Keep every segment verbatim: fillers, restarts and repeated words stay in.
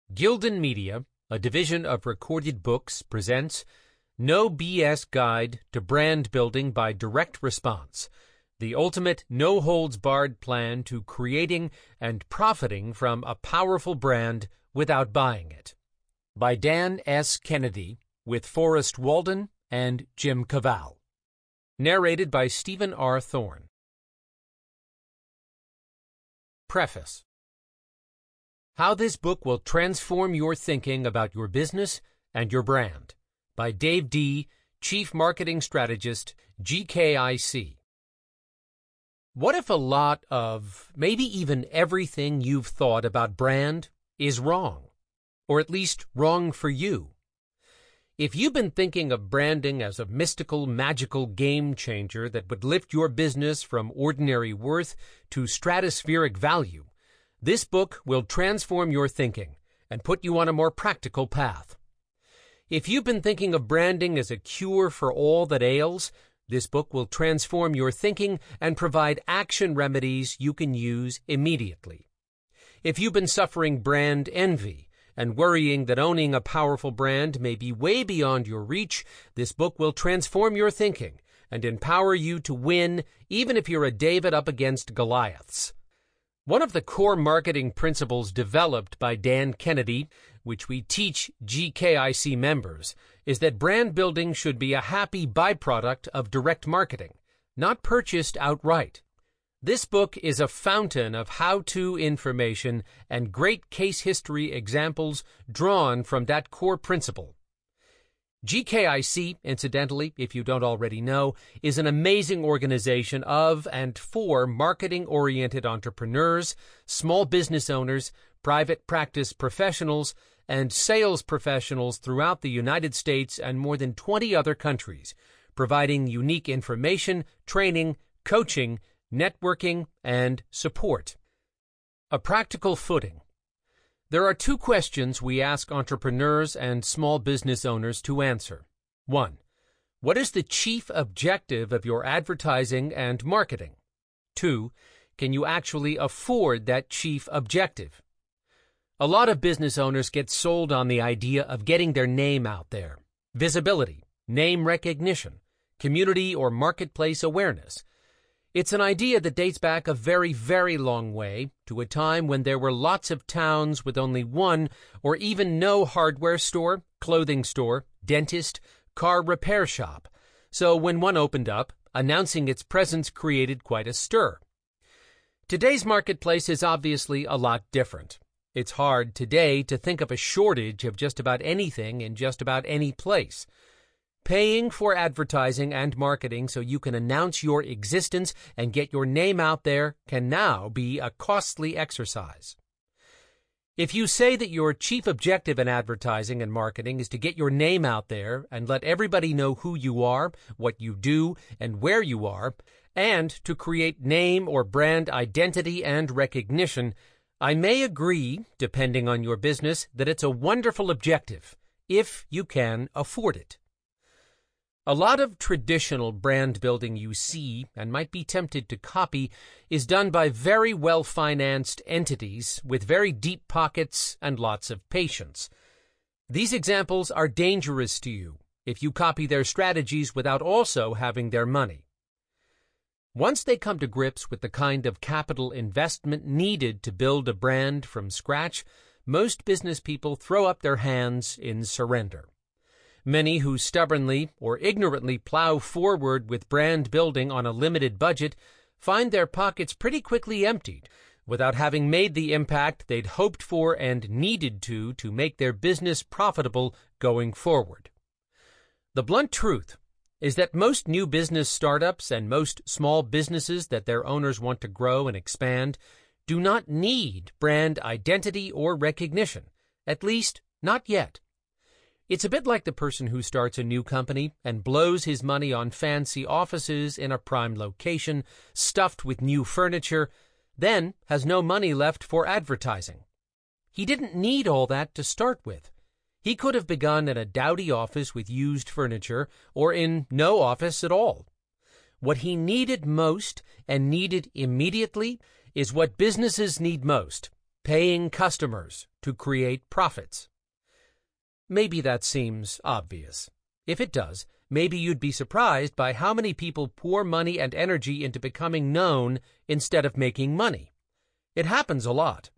Gildan Media, a division of Recorded Books, presents No B S Guide to Brand Building by Direct Response, the ultimate no-holds-barred plan to creating and profiting from a powerful brand without buying it. By Dan S. Kennedy, with Forrest Walden and Jim Cavall. Narrated by Stephen R. Thorne. Preface. How this book will transform your thinking about your business and your brand, by Dave D., Chief Marketing Strategist, G K I C. What if a lot of, maybe even everything you've thought about brand is wrong, or at least wrong for you? If you've been thinking of branding as a mystical, magical game changer that would lift your business from ordinary worth to stratospheric value, this book will transform your thinking and put you on a more practical path. If you've been thinking of branding as a cure for all that ails, this book will transform your thinking and provide action remedies you can use immediately. If you've been suffering brand envy and worrying that owning a powerful brand may be way beyond your reach, this book will transform your thinking and empower you to win even if you're a David up against Goliaths. One of the core marketing principles developed by Dan Kennedy, which we teach G K I C members, is that brand building should be a happy byproduct of direct marketing, not purchased outright. This book is a fountain of how-to information and great case history examples drawn from that core principle. G K I C, incidentally, if you don't already know, is an amazing organization of and for marketing-oriented entrepreneurs, small business owners, private practice professionals, and sales professionals throughout the United States and more than twenty other countries, providing unique information, training, coaching, networking, and support. A practical footing. There are two questions we ask entrepreneurs and small business owners to answer. One, what is the chief objective of your advertising and marketing? Two, can you actually afford that chief objective? A lot of business owners get sold on the idea of getting their name out there, visibility, name recognition, community or marketplace awareness. It's an idea that dates back a very, very long way to a time when there were lots of towns with only one or even no hardware store, clothing store, dentist, car repair shop. So when one opened up, announcing its presence created quite a stir. Today's marketplace is obviously a lot different. It's hard today to think of a shortage of just about anything in just about any place. Paying for advertising and marketing so you can announce your existence and get your name out there can now be a costly exercise. If you say that your chief objective in advertising and marketing is to get your name out there and let everybody know who you are, what you do, and where you are, and to create name or brand identity and recognition, I may agree, depending on your business, that it's a wonderful objective, if you can afford it. A lot of traditional brand building you see and might be tempted to copy is done by very well-financed entities with very deep pockets and lots of patience. These examples are dangerous to you if you copy their strategies without also having their money. Once they come to grips with the kind of capital investment needed to build a brand from scratch, most business people throw up their hands in surrender. Many who stubbornly or ignorantly plow forward with brand building on a limited budget find their pockets pretty quickly emptied without having made the impact they'd hoped for and needed to to make their business profitable going forward. The blunt truth is that most new business startups and most small businesses that their owners want to grow and expand do not need brand identity or recognition, at least not yet. It's a bit like the person who starts a new company and blows his money on fancy offices in a prime location, stuffed with new furniture, then has no money left for advertising. He didn't need all that to start with. He could have begun in a dowdy office with used furniture or in no office at all. What he needed most and needed immediately is what businesses need most: paying customers to create profits. Maybe that seems obvious. If it does, maybe you'd be surprised by how many people pour money and energy into becoming known instead of making money. It happens a lot.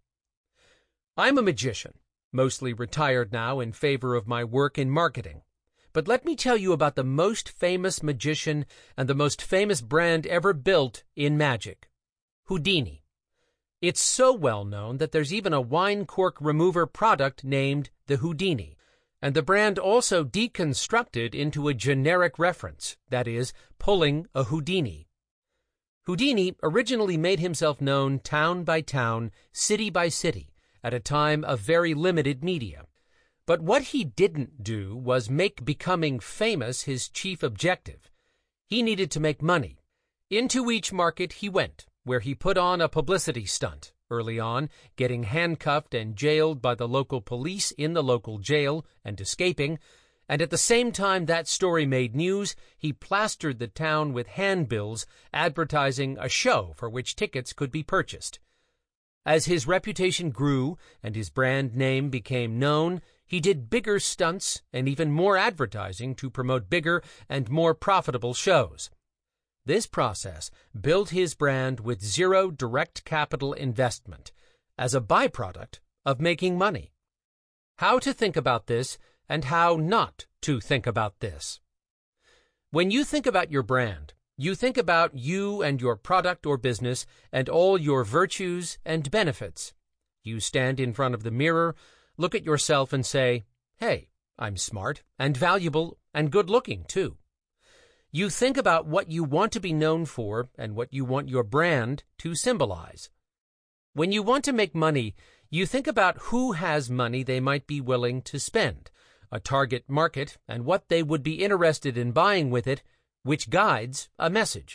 I'm a magician, mostly retired now in favor of my work in marketing. But let me tell you about the most famous magician and the most famous brand ever built in magic: Houdini. It's so well known that there's even a wine cork remover product named the Houdini, and the brand also deconstructed into a generic reference, that is, pulling a Houdini. Houdini originally made himself known town by town, city by city, at a time of very limited media. But what he didn't do was make becoming famous his chief objective. He needed to make money. Into each market he went, where he put on a publicity stunt, early on, getting handcuffed and jailed by the local police in the local jail and escaping, and at the same time that story made news, he plastered the town with handbills advertising a show for which tickets could be purchased. As his reputation grew and his brand name became known, he did bigger stunts and even more advertising to promote bigger and more profitable shows. This process built his brand with zero direct capital investment, as a byproduct of making money. How to think about this and how not to think about this. When you think about your brand, you think about you and your product or business and all your virtues and benefits. You stand in front of the mirror, look at yourself and say, "Hey, I'm smart and valuable and good-looking, too." You think about what you want to be known for and what you want your brand to symbolize. When you want to make money, you think about who has money they might be willing to spend, a target market, and what they would be interested in buying with it, which guides a message.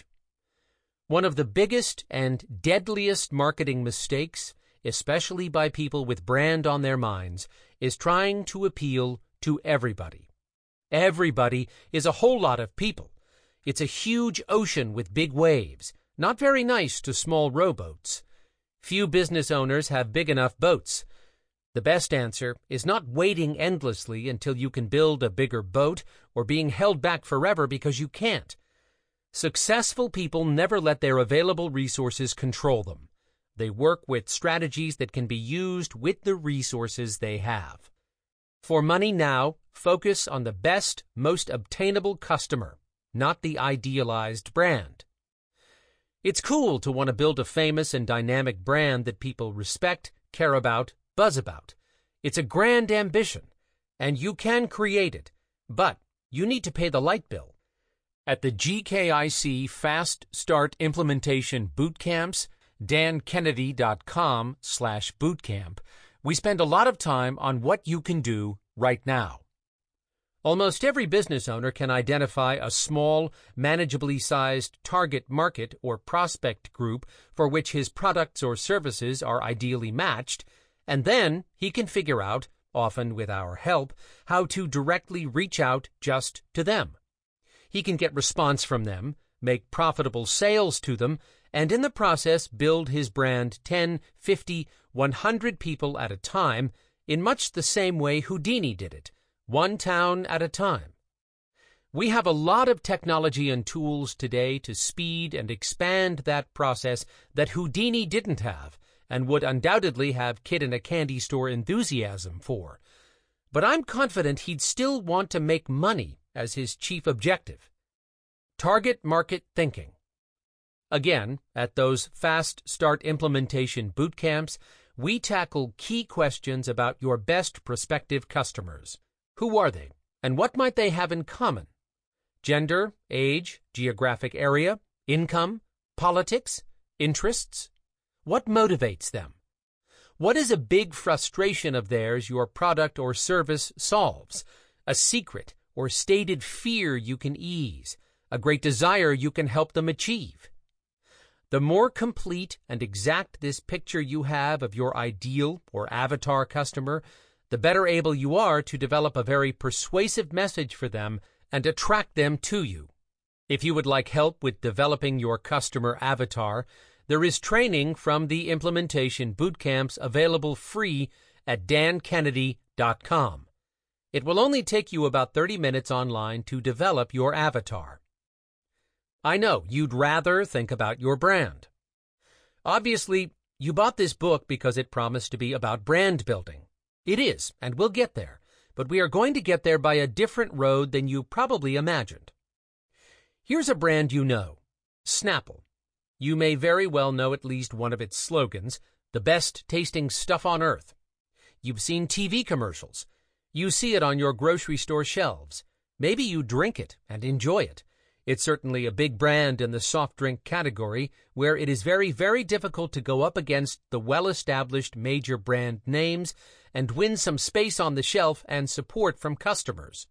One of the biggest and deadliest marketing mistakes, especially by people with brand on their minds, is trying to appeal to everybody. Everybody is a whole lot of people. It's a huge ocean with big waves, not very nice to small rowboats. Few business owners have big enough boats. The best answer is not waiting endlessly until you can build a bigger boat or being held back forever because you can't. Successful people never let their available resources control them. They work with strategies that can be used with the resources they have. For money now, focus on the best, most obtainable customer, not the idealized brand. It's cool to want to build a famous and dynamic brand that people respect, care about, buzz about. It's a grand ambition, and you can create it, but you need to pay the light bill. At the G K I C Fast Start Implementation Bootcamps, dan kennedy dot com slash bootcamp, we spend a lot of time on what you can do right now. Almost every business owner can identify a small, manageably sized target market or prospect group for which his products or services are ideally matched, and then he can figure out, often with our help, how to directly reach out just to them. He can get response from them, make profitable sales to them, and in the process build his brand ten, fifty, one hundred people at a time in much the same way Houdini did it, one town at a time. We have a lot of technology and tools today to speed and expand that process that Houdini didn't have and would undoubtedly have kid-in-a-candy-store enthusiasm for. But I'm confident he'd still want to make money as his chief objective. Target market thinking. Again, at those Fast Start Implementation Bootcamps, we tackle key questions about your best prospective customers. Who are they, and what might they have in common? Gender, age, geographic area, income, politics, interests? What motivates them? What is a big frustration of theirs your product or service solves? A secret or stated fear you can ease? A great desire you can help them achieve? The more complete and exact this picture you have of your ideal or avatar customer, the better able you are to develop a very persuasive message for them and attract them to you. If you would like help with developing your customer avatar, there is training from the implementation boot camps available free at dan kennedy dot com. It will only take you about thirty minutes online to develop your avatar. I know you'd rather think about your brand. Obviously, you bought this book because it promised to be about brand building. It is, and we'll get there, but we are going to get there by a different road than you probably imagined. Here's a brand you know, Snapple. You may very well know at least one of its slogans, the best tasting stuff on earth. You've seen T V commercials. You see it on your grocery store shelves. Maybe you drink it and enjoy it. It's certainly a big brand in the soft drink category, where it is very, very difficult to go up against the well-established major brand names and win some space on the shelf and support from customers.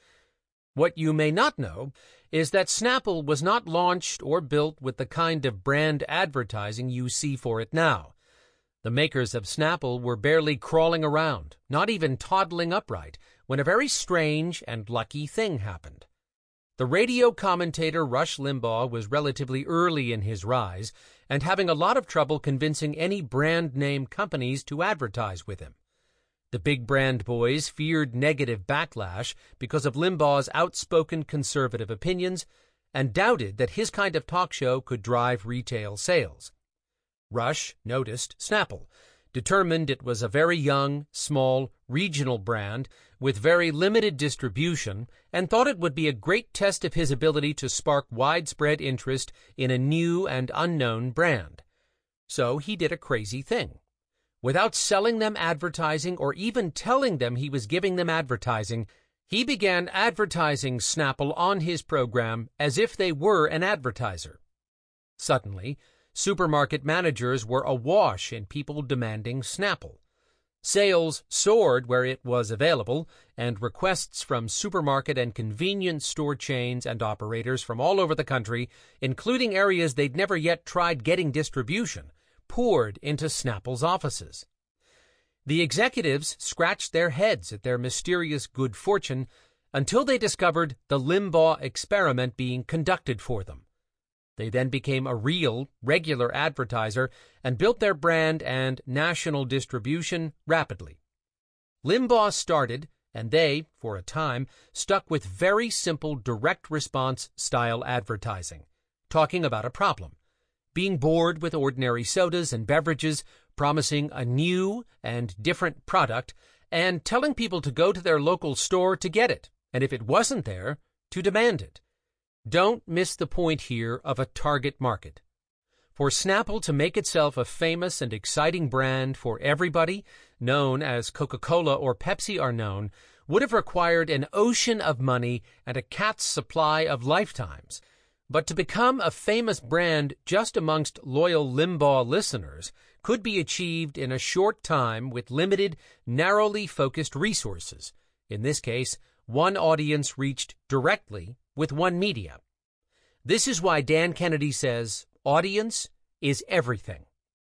What you may not know is that Snapple was not launched or built with the kind of brand advertising you see for it now. The makers of Snapple were barely crawling around, not even toddling upright, when a very strange and lucky thing happened. The radio commentator Rush Limbaugh was relatively early in his rise and having a lot of trouble convincing any brand name companies to advertise with him. The big brand boys feared negative backlash because of Limbaugh's outspoken conservative opinions and doubted that his kind of talk show could drive retail sales. Rush noticed Snapple, determined it was a very young, small, regional brand with very limited distribution, and thought it would be a great test of his ability to spark widespread interest in a new and unknown brand. So he did a crazy thing. Without selling them advertising or even telling them he was giving them advertising, he began advertising Snapple on his program as if they were an advertiser. Suddenly, supermarket managers were awash in people demanding Snapple. Sales soared where it was available, and requests from supermarket and convenience store chains and operators from all over the country, including areas they'd never yet tried getting distribution, poured into Snapple's offices. The executives scratched their heads at their mysterious good fortune until they discovered the Limbaugh experiment being conducted for them. They then became a real, regular advertiser and built their brand and national distribution rapidly. Limbaugh started, and they, for a time, stuck with very simple direct response style advertising, talking about a problem, being bored with ordinary sodas and beverages, promising a new and different product, and telling people to go to their local store to get it, and if it wasn't there, to demand it. Don't miss the point here of a target market. For Snapple to make itself a famous and exciting brand for everybody, known as Coca-Cola or Pepsi are known, would have required an ocean of money and a cat's supply of lifetimes. But to become a famous brand just amongst loyal Limbaugh listeners could be achieved in a short time with limited, narrowly focused resources. In this case, one audience reached directly with one media. This is why Dan Kennedy says, audience is everything.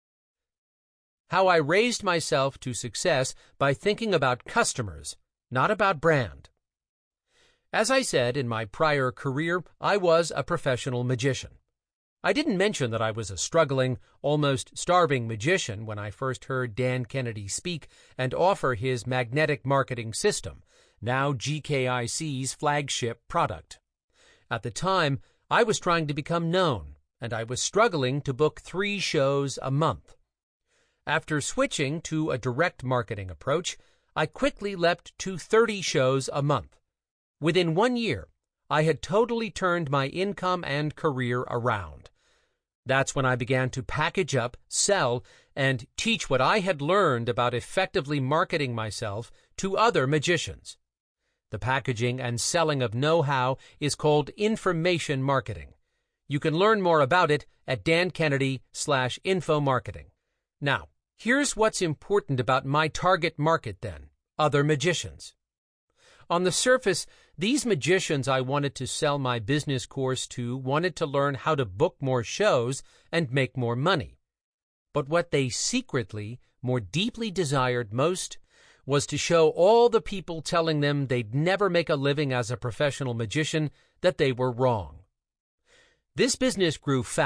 How I raised myself to success by thinking about customers, not about brand. As I said in my prior career, I was a professional magician. I didn't mention that I was a struggling, almost starving magician when I first heard Dan Kennedy speak and offer his magnetic marketing system, now G K I C's flagship product. At the time, I was trying to become known, and I was struggling to book three shows a month. After switching to a direct marketing approach, I quickly leapt to thirty shows a month. Within one year, I had totally turned my income and career around. That's when I began to package up, sell, and teach what I had learned about effectively marketing myself to other magicians. The packaging and selling of know-how is called information marketing. You can learn more about it at Dan Kennedy slash info marketing. Now, here's what's important about my target market then, other magicians. On the surface, these magicians I wanted to sell my business course to wanted to learn how to book more shows and make more money. But what they secretly, more deeply desired most was to show all the people telling them they'd never make a living as a professional magician that they were wrong. This business grew fast,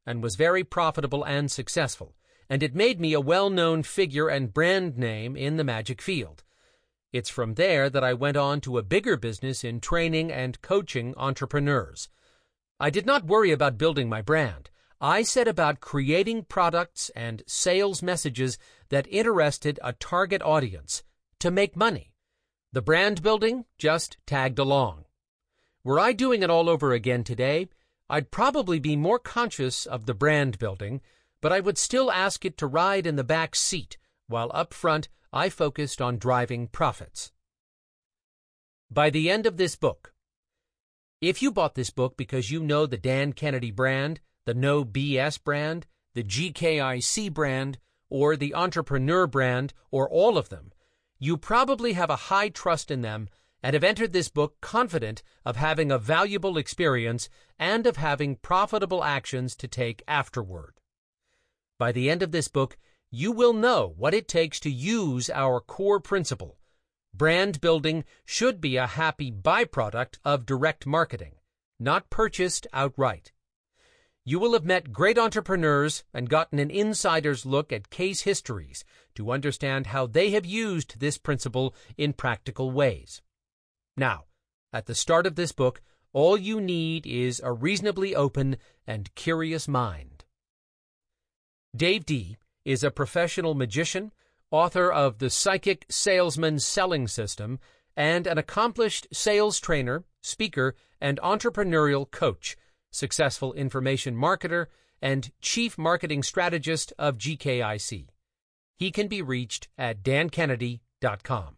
and was very profitable and successful, and it made me a well-known figure and brand name in the magic field. It's from there that I went on to a bigger business in training and coaching entrepreneurs. I did not worry about building my brand. I set about creating products and sales messages that interested a target audience to make money. The brand building just tagged along. Were I doing it all over again today, I'd probably be more conscious of the brand building, but I would still ask it to ride in the back seat, while up front I focused on driving profits. By the end of this book, if you bought this book because you know the Dan Kennedy brand, the No B S brand, the G K I C brand, or the Entrepreneur brand, or all of them, you probably have a high trust in them and have entered this book confident of having a valuable experience and of having profitable actions to take afterward. By the end of this book, you will know what it takes to use our core principle. Brand building should be a happy byproduct of direct marketing, not purchased outright. You will have met great entrepreneurs and gotten an insider's look at case histories to understand how they have used this principle in practical ways. Now, at the start of this book, all you need is a reasonably open and curious mind. Dave Dee is a professional magician, author of The Psychic Salesman Selling System, and an accomplished sales trainer, speaker, and entrepreneurial coach, successful information marketer, and chief marketing strategist of G K I C. He can be reached at dan kennedy dot com.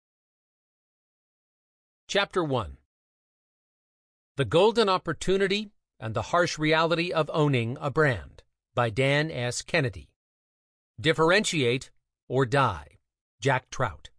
Chapter one. The Golden Opportunity and the Harsh Reality of Owning a Brand, by Dan S. Kennedy. Differentiate or Die, Jack Trout.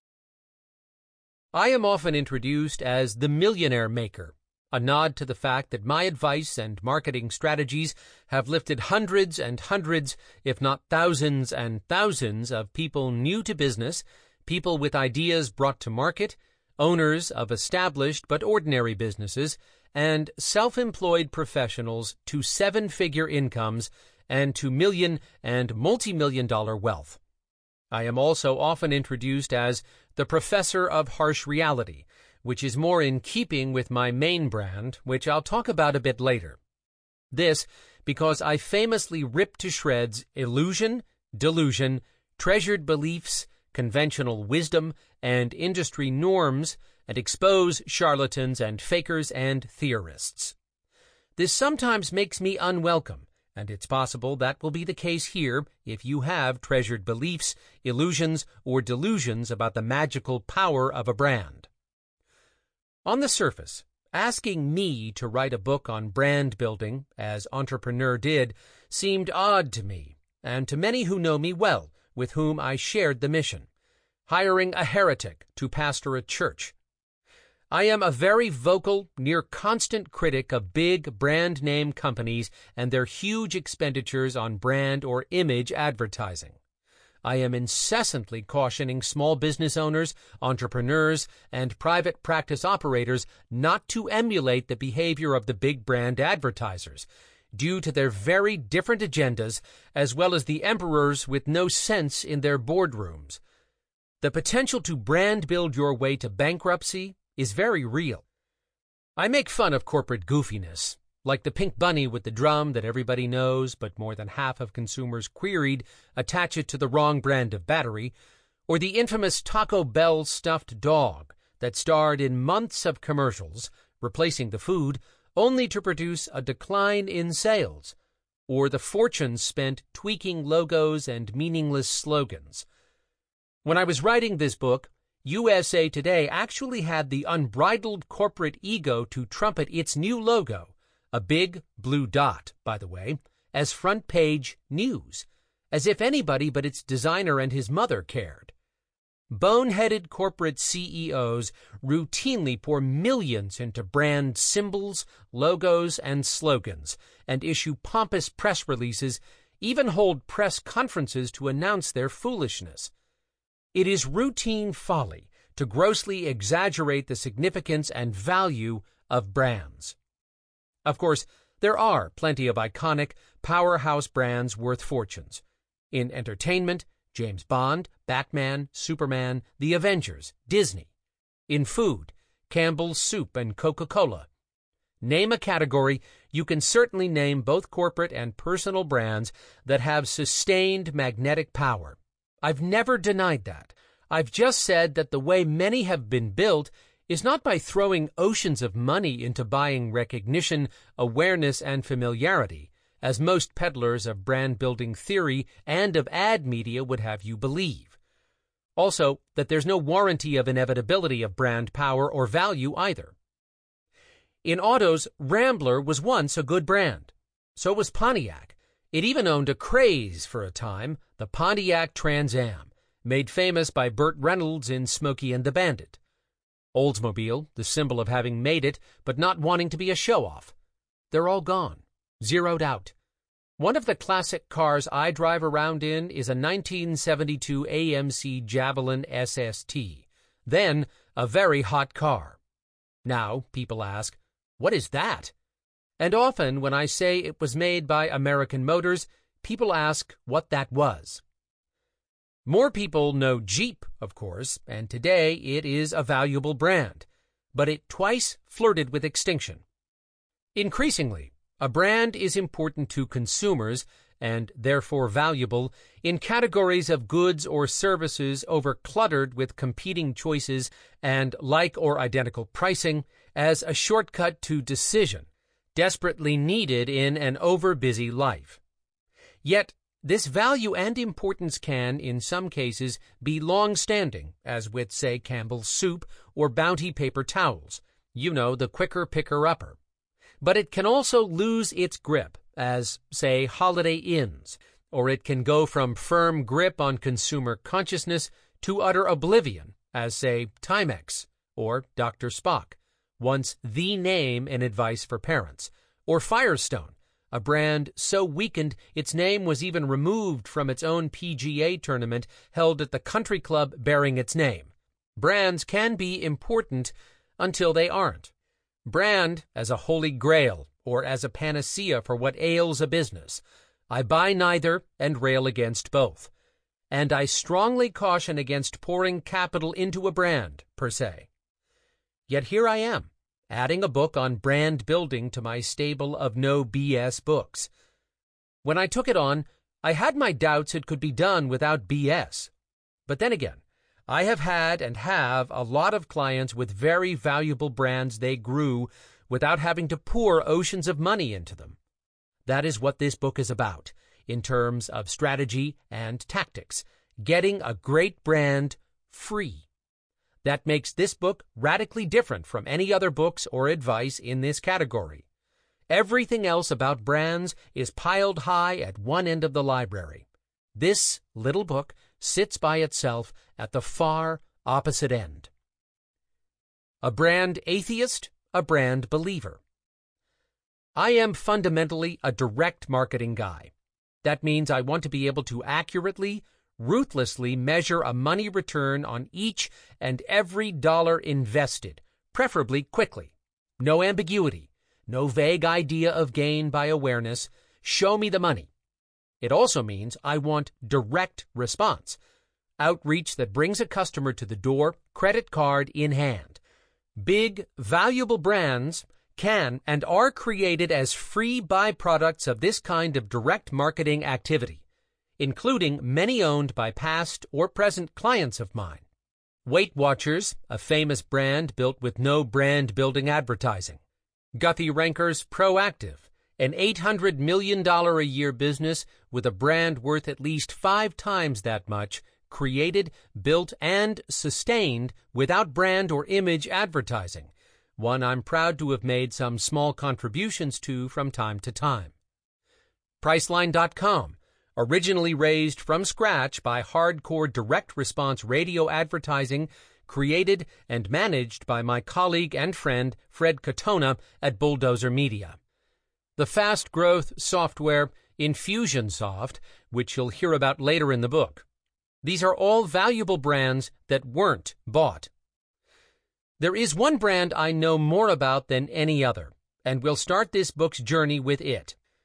I am often introduced as the millionaire maker, a nod to the fact that my advice and marketing strategies have lifted hundreds and hundreds, if not thousands and thousands, of people new to business, people with ideas brought to market, owners of established but ordinary businesses, and self-employed professionals to seven-figure incomes and to million and multi-million dollar wealth. I am also often introduced as the Professor of Harsh Reality, which is more in keeping with my main brand, which I'll talk about a bit later. This because I famously rip to shreds illusion, delusion, treasured beliefs, conventional wisdom, and industry norms, and expose charlatans and fakers and theorists. This sometimes makes me unwelcome, and it's possible that will be the case here if you have treasured beliefs, illusions, or delusions about the magical power of a brand. On the surface, asking me to write a book on brand building, as Entrepreneur did, seemed odd to me, and to many who know me well, with whom I shared the mission, hiring a heretic to pastor a church. I am a very vocal, near constant critic of big brand name companies and their huge expenditures on brand or image advertising. I am incessantly cautioning small business owners, entrepreneurs, and private practice operators not to emulate the behavior of the big brand advertisers, due to their very different agendas, as well as the emperors with no sense in their boardrooms. The potential to brand build your way to bankruptcy is very real. I make fun of corporate goofiness, like the pink bunny with the drum that everybody knows but more than half of consumers queried attach it to the wrong brand of battery, or the infamous Taco Bell stuffed dog that starred in months of commercials, replacing the food, only to produce a decline in sales, or the fortunes spent tweaking logos and meaningless slogans. When I was writing this book, U S A Today actually had the unbridled corporate ego to trumpet its new logo, a big blue dot, by the way, as front page news, as if anybody but its designer and his mother cared. Boneheaded corporate C E Os routinely pour millions into brand symbols, logos, and slogans, and issue pompous press releases, even hold press conferences to announce their foolishness. It is routine folly to grossly exaggerate the significance and value of brands. Of course, there are plenty of iconic, powerhouse brands worth fortunes. In entertainment, James Bond, Batman, Superman, The Avengers, Disney. In food, Campbell's Soup and Coca-Cola. Name a category, you can certainly name both corporate and personal brands that have sustained magnetic power. I've never denied that. I've just said that the way many have been built is not by throwing oceans of money into buying recognition, awareness, and familiarity, as most peddlers of brand-building theory and of ad media would have you believe. Also, that there's no warranty of inevitability of brand power or value either. In autos, Rambler was once a good brand. So was Pontiac. It even owned a craze for a time, the Pontiac Trans Am, made famous by Burt Reynolds in Smokey and the Bandit. Oldsmobile, the symbol of having made it, but not wanting to be a show-off. They're all gone, zeroed out. One of the classic cars I drive around in is a nineteen seventy-two A M C Javelin S S T, then a very hot car. Now, people ask, what is that? And often when I say it was made by American Motors, people ask what that was. More people know Jeep, of course, and today it is a valuable brand, but it twice flirted with extinction. Increasingly, a brand is important to consumers, and therefore valuable, in categories of goods or services overcluttered with competing choices and like or identical pricing as a shortcut to decision, desperately needed in an over-busy life. Yet, this value and importance can, in some cases, be long-standing, as with, say, Campbell's Soup or Bounty paper towels, you know, the quicker picker-upper. But it can also lose its grip, as, say, Holiday Inns, or it can go from firm grip on consumer consciousness to utter oblivion, as, say, Timex, or Doctor Spock, once the name and advice for parents, or Firestone, a brand so weakened its name was even removed from its own P G A tournament held at the country club bearing its name. Brands can be important until they aren't. Brand as a holy grail or as a panacea for what ails a business. I buy neither and rail against both. And I strongly caution against pouring capital into a brand, per se. Yet here I am, adding a book on brand building to my stable of no B S books. When I took it on, I had my doubts it could be done without B S. But then again, I have had and have a lot of clients with very valuable brands they grew without having to pour oceans of money into them. That is what this book is about, in terms of strategy and tactics, getting a great brand free. That makes this book radically different from any other books or advice in this category. Everything else about brands is piled high at one end of the library. This little book sits by itself at the far opposite end. A brand atheist, a brand believer. I am fundamentally a direct marketing guy. That means I want to be able to accurately, ruthlessly measure a money return on each and every dollar invested, preferably quickly. No ambiguity, no vague idea of gain by awareness. Show me the money. It also means I want direct response, outreach that brings a customer to the door, credit card in hand. Big, valuable brands can and are created as free byproducts of this kind of direct marketing activity, including many owned by past or present clients of mine. Weight Watchers, a famous brand built with no brand-building advertising. Guthy-Renker's Proactive, an eight hundred million dollars a year business with a brand worth at least five times that much, created, built, and sustained without brand or image advertising, one I'm proud to have made some small contributions to from time to time. Priceline dot com, originally raised from scratch by hardcore direct response radio advertising, created and managed by my colleague and friend Fred Katona at Bulldozer Media. The fast-growth software Infusionsoft, which you'll hear about later in the book. These are all valuable brands that weren't bought. There is one brand I know more about than any other, and we'll start this book's journey with it.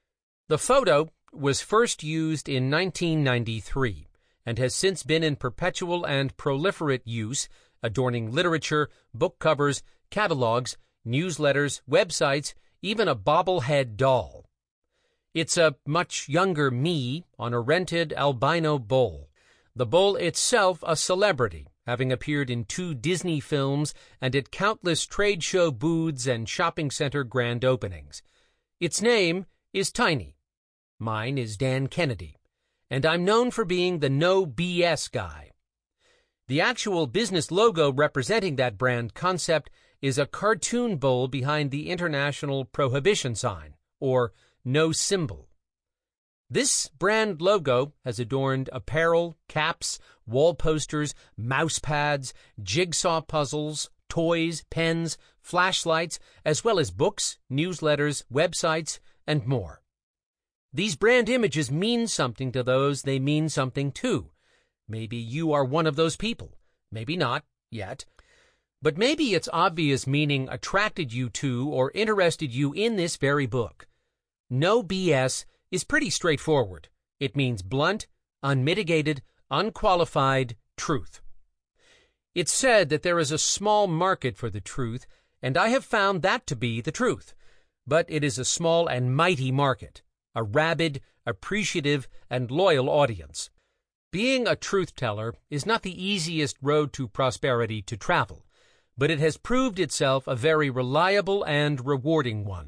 The photo was first used in nineteen ninety-three and has since been in perpetual and proliferate use, adorning literature, book covers, catalogs, newsletters, websites, even a bobblehead doll. It's a much younger me on a rented albino bull. The bull itself a celebrity, having appeared in two Disney films and at countless trade show booths and shopping center grand openings. Its name is Tiny. Mine is Dan Kennedy, and I'm known for being the no B S guy. The actual business logo representing that brand concept is a cartoon bull behind the international prohibition sign, or no symbol. This brand logo has adorned apparel, caps, wall posters, mouse pads, jigsaw puzzles, toys, pens, flashlights, as well as books, newsletters, websites, and more. These brand images mean something to those they mean something to. Maybe you are one of those people. Maybe not, yet. But maybe its obvious meaning attracted you to or interested you in this very book. No B S is pretty straightforward. It means blunt, unmitigated, unqualified truth. It's said that there is a small market for the truth, and I have found that to be the truth. But it is a small and mighty market, a rabid, appreciative, and loyal audience. Being a truth-teller is not the easiest road to prosperity to travel, but it has proved itself a very reliable and rewarding one.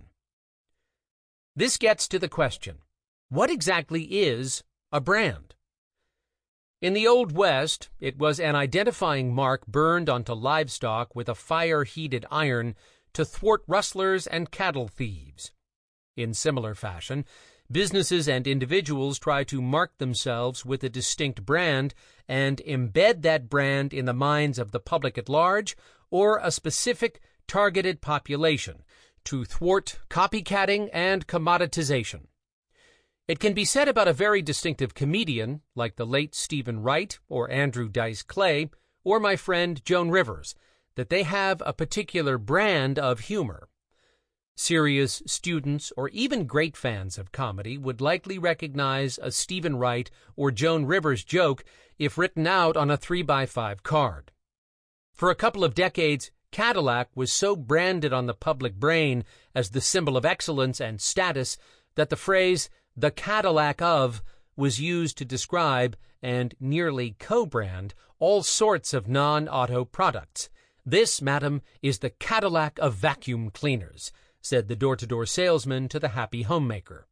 This gets to the question, what exactly is a brand? In the Old West, it was an identifying mark burned onto livestock with a fire-heated iron to thwart rustlers and cattle thieves. In similar fashion, businesses and individuals try to mark themselves with a distinct brand and embed that brand in the minds of the public at large or a specific targeted population to thwart copycatting and commoditization. It can be said about a very distinctive comedian like the late Stephen Wright or Andrew Dice Clay or my friend Joan Rivers that they have a particular brand of humor. Serious students or even great fans of comedy would likely recognize a Stephen Wright or Joan Rivers joke if written out on a three by five card. For a couple of decades, Cadillac was so branded on the public brain as the symbol of excellence and status that the phrase, the Cadillac of, was used to describe and nearly co-brand all sorts of non-auto products. This, madam, is the Cadillac of vacuum cleaners, said the door-to-door salesman to the happy homemaker.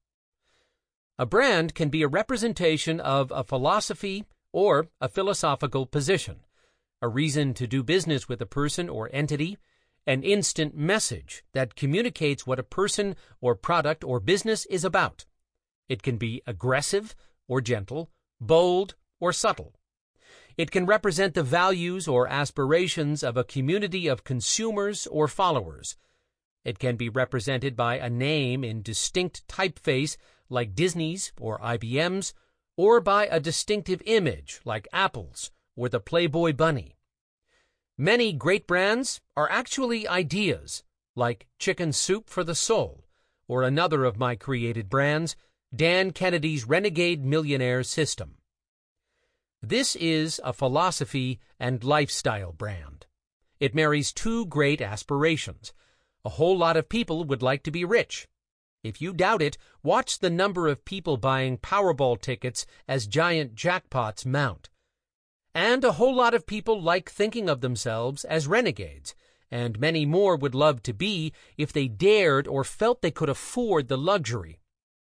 A brand can be a representation of a philosophy or a philosophical position, a reason to do business with a person or entity, an instant message that communicates what a person or product or business is about. It can be aggressive or gentle, bold or subtle. It can represent the values or aspirations of a community of consumers or followers. It can be represented by a name in distinct typeface like Disney's or I B M's, or by a distinctive image like Apple's or the Playboy Bunny. Many great brands are actually ideas, like Chicken Soup for the Soul, or another of my created brands, Dan Kennedy's Renegade Millionaire System. This is a philosophy and lifestyle brand. It marries two great aspirations. A whole lot of people would like to be rich. If you doubt it, watch the number of people buying Powerball tickets as giant jackpots mount. And a whole lot of people like thinking of themselves as renegades, and many more would love to be if they dared or felt they could afford the luxury.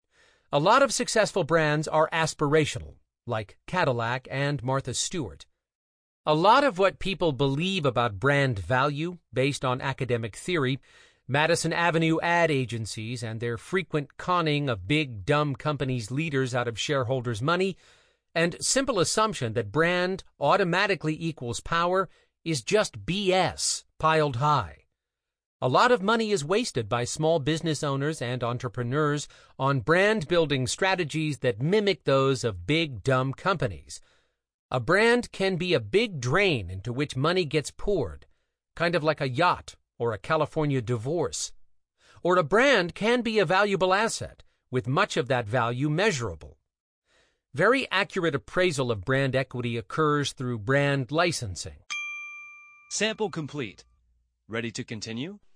A lot of successful brands are aspirational, like Cadillac and Martha Stewart. A lot of what people believe about brand value, based on academic theory, Madison Avenue ad agencies and their frequent conning of big, dumb companies' leaders out of shareholders' money, and simple assumption that brand automatically equals power is just B S piled high. A lot of money is wasted by small business owners and entrepreneurs on brand-building strategies that mimic those of big, dumb companies. A brand can be a big drain into which money gets poured, kind of like a yacht or a California divorce. Or a brand can be a valuable asset with much of that value measurable. Very accurate appraisal of brand equity occurs through brand licensing. Sample complete. Ready to continue?